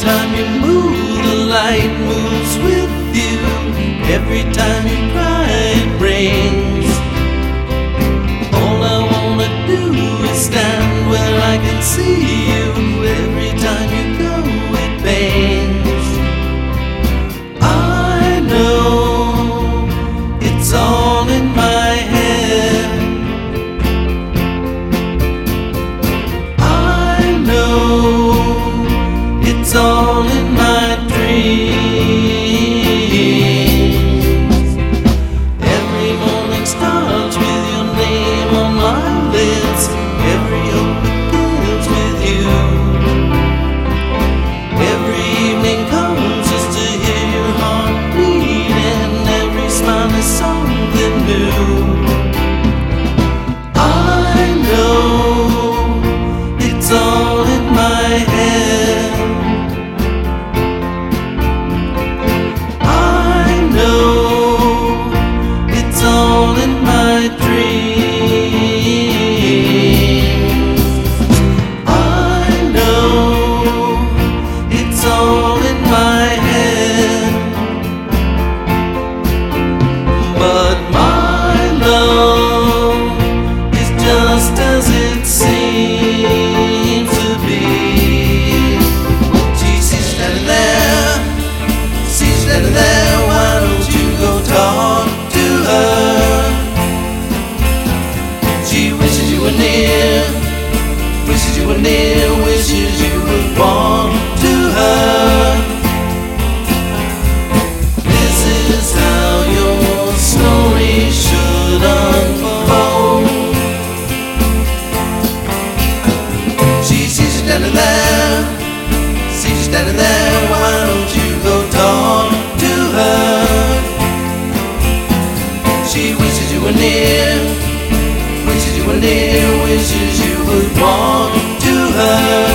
time you move, the light moves with you. Every time you cry, it rains. All I wanna do is stand where I can see you. Every time you go, it pains. I know it's all in my head. I know it's all in my dreams. Every morning starts with your name on my lips. Every hope begins with you. Every evening comes just to hear your heart beat, and every smile is something new. I know it's all in my head. I know it's all in my dreams. I know it's all in my head. But my love is just as it seems to be. She's standing there, she's standing there. Why don't you go talk to her? She wishes you were near, wishes you were near, wishes you would want to her. This is how your story should unfold. She sees you standing there, sees you standing there. Why don't you go talk to her? She wishes you were near, wishes you were near, wishes you would want to her.